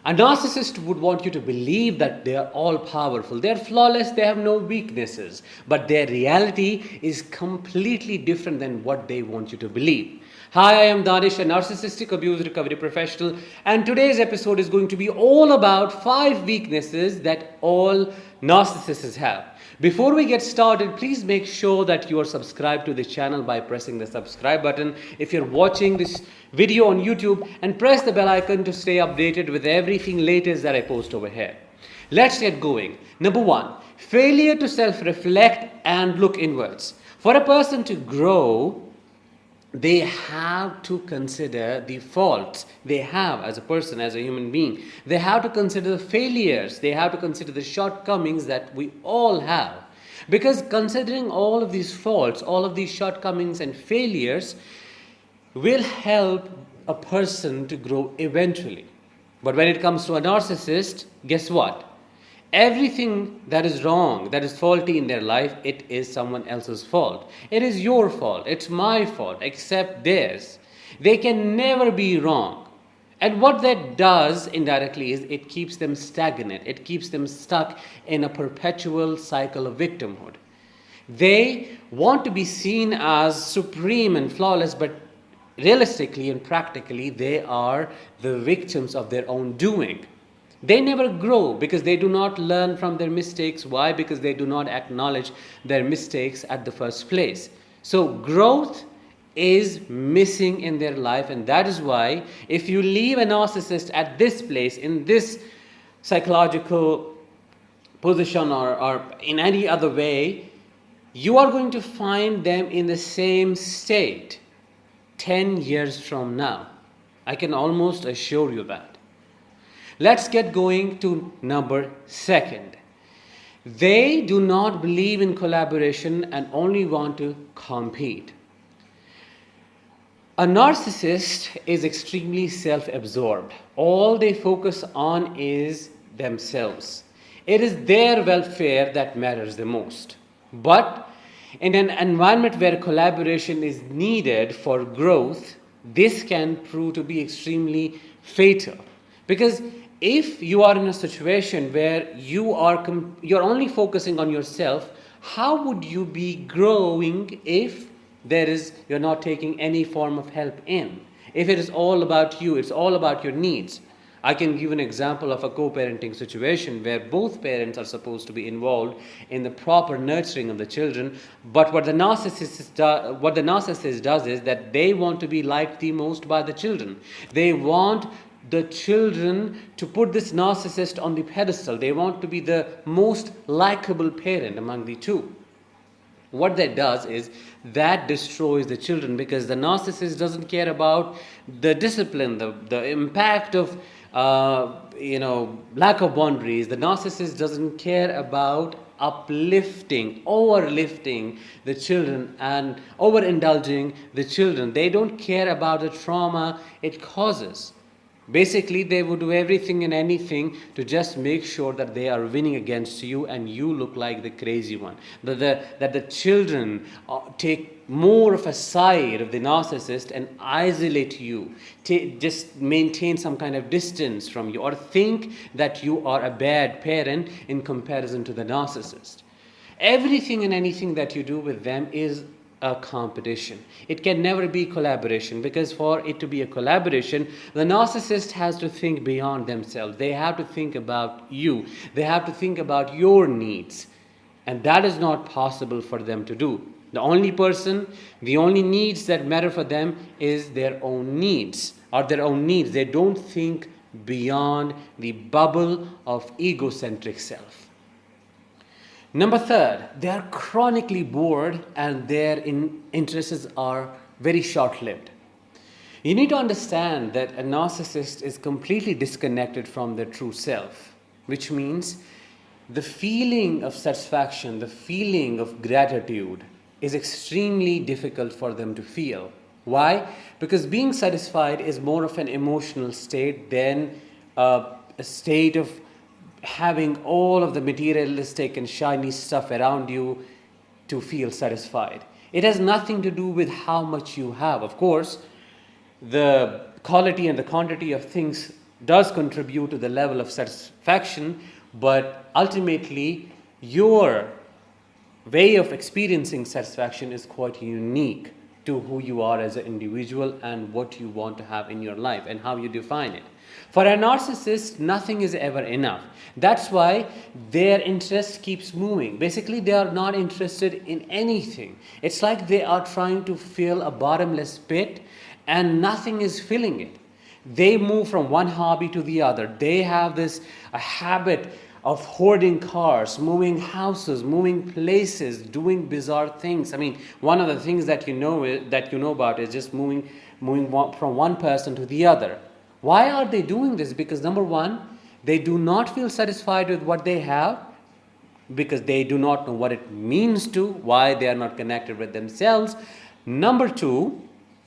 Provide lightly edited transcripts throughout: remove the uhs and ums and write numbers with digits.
A narcissist would want you to believe that they are all powerful, they are flawless, they have no weaknesses, but their reality is completely different than what they want you to believe. Hi, I am Danish, a narcissistic abuse recovery professional, and today's episode is going to be all about 5 weaknesses that all narcissists have. Before we get started, please make sure that you are subscribed to the channel by pressing the subscribe button if you're watching this video on YouTube, and press the bell icon to stay updated with everything latest that I post over here. Let's get going. Number 1, failure to self-reflect and look inwards. For a person to grow, they have to consider the faults they have as a person, as a human being. They have to consider the failures. They have to consider the shortcomings that we all have. Because considering all of these faults, all of these shortcomings and failures will help a person to grow eventually. But when it comes to a narcissist, guess what? Everything that is wrong, that is faulty in their life, it is someone else's fault. It is your fault. It's my fault, except theirs. They can never be wrong. And what that does indirectly is it keeps them stagnant. It keeps them stuck in a perpetual cycle of victimhood. They want to be seen as supreme and flawless, but realistically and practically, they are the victims of their own doing. They never grow because they do not learn from their mistakes. Why? Because they do not acknowledge their mistakes at the first place. So growth is missing in their life, and that is why if you leave a narcissist at this place, in this psychological position or in any other way, you are going to find them in the same state 10 years from now. I can almost assure you that. Let's get going to number 2. They do not believe in collaboration and only want to compete. A narcissist is extremely self-absorbed. All they focus on is themselves. It is their welfare that matters the most. But in an environment where collaboration is needed for growth, this can prove to be extremely fatal. Because if you are in a situation where you're only focusing on yourself, how would you be growing if you're not taking any form of help in? If it is all about you, it's all about your needs. I can give an example of a co-parenting situation where both parents are supposed to be involved in the proper nurturing of the children, but what the narcissist does is that they want to be liked the most by the children. They want the children to put this narcissist on the pedestal. They want to be the most likable parent among the two. What that does is that destroys the children, because the narcissist doesn't care about the discipline, the impact of lack of boundaries. The narcissist doesn't care about overlifting the children and overindulging the children. They don't care about the trauma it causes. Basically, they would do everything and anything to just make sure that they are winning against you and you look like the crazy one. That the children take more of a side of the narcissist and isolate you, just maintain some kind of distance from you, or think that you are a bad parent in comparison to the narcissist. Everything and anything that you do with them is a competition. It can never be collaboration, because for it to be a collaboration, the narcissist has to think beyond themselves. They have to think about you. They have to think about your needs. And that is not possible for them to do. The only needs that matter for them is their own needs, They don't think beyond the bubble of egocentric self. Number 3, they are chronically bored and their interests are very short-lived. You need to understand that a narcissist is completely disconnected from their true self, which means the feeling of satisfaction, the feeling of gratitude is extremely difficult for them to feel. Why? Because being satisfied is more of an emotional state than a state of having all of the materialistic and shiny stuff around you to feel satisfied. It has nothing to do with how much you have. Of course, the quality and the quantity of things does contribute to the level of satisfaction, but ultimately your way of experiencing satisfaction is quite unique to who you are as an individual and what you want to have in your life and how you define it. For a narcissist, nothing is ever enough. That's why their interest keeps moving. Basically, they are not interested in anything. It's like they are trying to fill a bottomless pit and nothing is filling it. They move from one hobby to the other. They have this a habit of hoarding cars, moving houses, moving places, doing bizarre things. I mean, one of the things that you know about is just moving from one person to the other. Why are they doing this? Because number one, they do not feel satisfied with what they have, because they do not know what it means to, why they are not connected with themselves. Number two,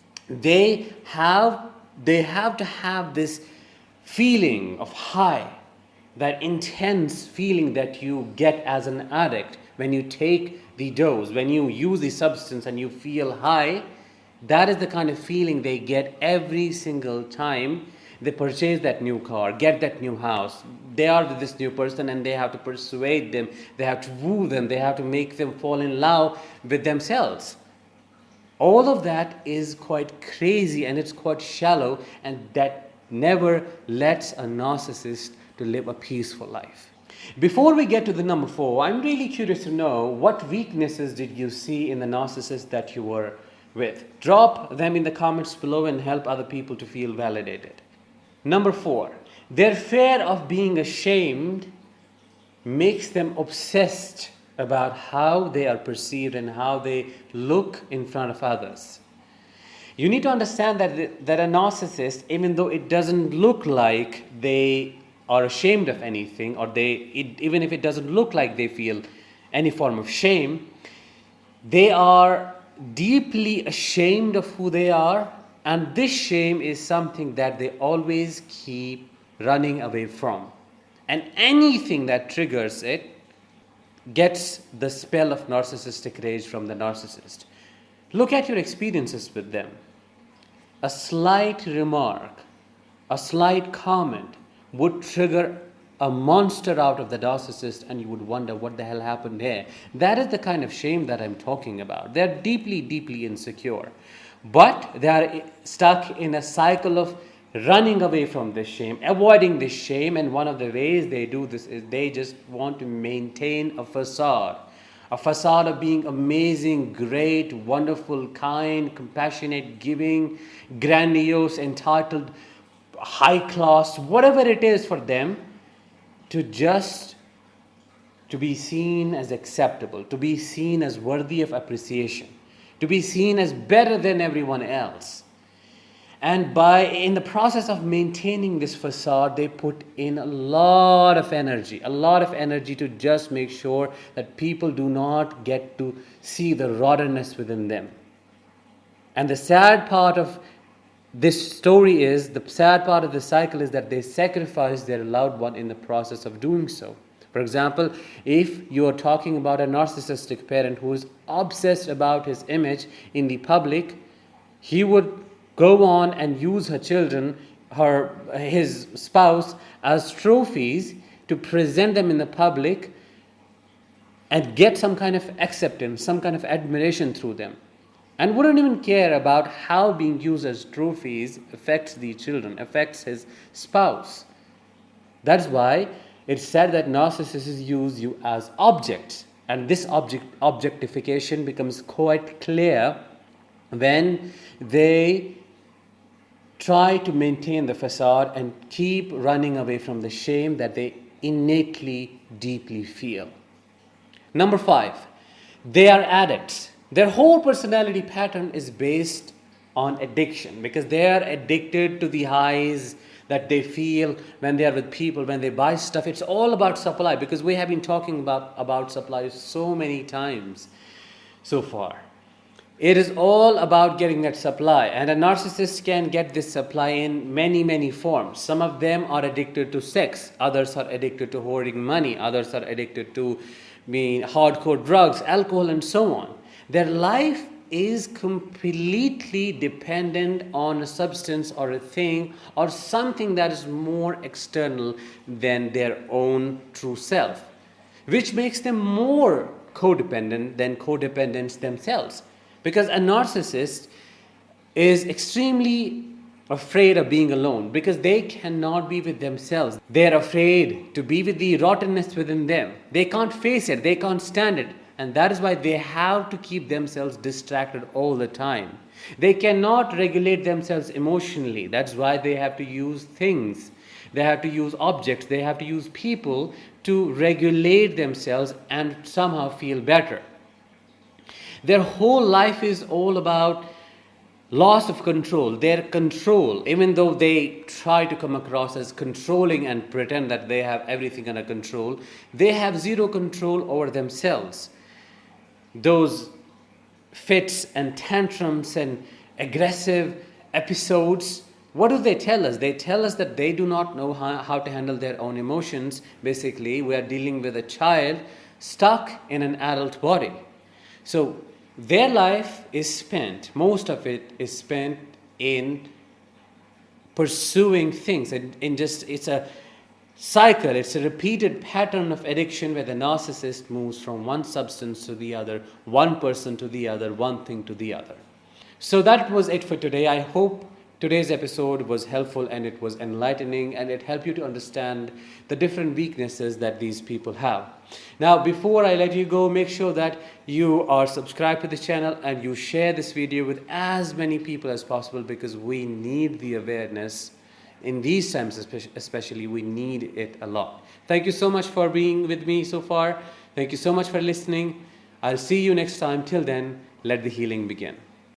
they have to have this feeling of high, that intense feeling that you get as an addict when you take the dose, when you use the substance and you feel high. That is the kind of feeling they get every single time they purchase that new car, get that new house. They are with this new person and they have to persuade them, they have to woo them, they have to make them fall in love with themselves. All of that is quite crazy and it's quite shallow, and that never lets a narcissist to live a peaceful life. Before we get to the number 4, I'm really curious to know, what weaknesses did you see in the narcissist that you were with? Drop them in the comments below and help other people to feel validated. Number 4, their fear of being ashamed makes them obsessed about how they are perceived and how they look in front of others. You need to understand that a narcissist, even though it doesn't look like they are ashamed of anything, or even if it doesn't look like they feel any form of shame, they are deeply ashamed of who they are, and this shame is something that they always keep running away from. And anything that triggers it gets the spell of narcissistic rage from the narcissist. Look at your experiences with them. A slight remark, a slight comment would trigger a monster out of the narcissist, and you would wonder what the hell happened here. That is the kind of shame that I'm talking about. They're deeply, deeply insecure. But they are stuck in a cycle of running away from this shame, avoiding this shame, and one of the ways they do this is they just want to maintain a facade of being amazing, great, wonderful, kind, compassionate, giving, grandiose, entitled, high class, whatever it is for them, to be seen as acceptable, to be seen as worthy of appreciation, to be seen as better than everyone else. And in the process of maintaining this facade, they put in a lot of energy to just make sure that people do not get to see the rottenness within them. And the sad part of this story is, the sad part of the cycle is that they sacrifice their loved one in the process of doing so. For example, if you are talking about a narcissistic parent who is obsessed about his image in the public, he would go on and use her children, his spouse, as trophies to present them in the public and get some kind of acceptance, some kind of admiration through them. And wouldn't even care about how being used as trophies affects the children, affects his spouse. That's why it's said that narcissists use you as objects. And this objectification becomes quite clear when they try to maintain the facade and keep running away from the shame that they innately, deeply feel. Number 5, they are addicts. Their whole personality pattern is based on addiction, because they are addicted to the highs that they feel when they are with people, when they buy stuff. It's all about supply, because we have been talking about supply so many times so far. It is all about getting that supply, and a narcissist can get this supply in many, many forms. Some of them are addicted to sex, others are addicted to hoarding money, others are addicted to hardcore drugs, alcohol, and so on. Their life is completely dependent on a substance or a thing or something that is more external than their own true self, which makes them more codependent than codependents themselves. Because a narcissist is extremely afraid of being alone because they cannot be with themselves. They're afraid to be with the rottenness within them. They can't face it, they can't stand it. And that is why they have to keep themselves distracted all the time. They cannot regulate themselves emotionally. That's why they have to use things. They have to use objects. They have to use people to regulate themselves and somehow feel better. Their whole life is all about loss of control. Their control, even though they try to come across as controlling and pretend that they have everything under control, they have zero control over themselves. Those fits and tantrums and aggressive episodes, what do they tell us? They tell us that they do not know how to handle their own emotions. Basically, we are dealing with a child stuck in an adult body. So their life is spent, most of it is spent in pursuing things. It's a cycle, it's a repeated pattern of addiction where the narcissist moves from one substance to the other, one person to the other, one thing to the other. So that was it for today. I hope today's episode was helpful and it was enlightening and it helped you to understand the different weaknesses that these people have. Now, before I let you go, make sure that you are subscribed to the channel and you share this video with as many people as possible because we need the awareness. In these times especially, we need it a lot. Thank you so much for being with me so far. Thank you so much for listening. I'll see you next time. Till then, let the healing begin.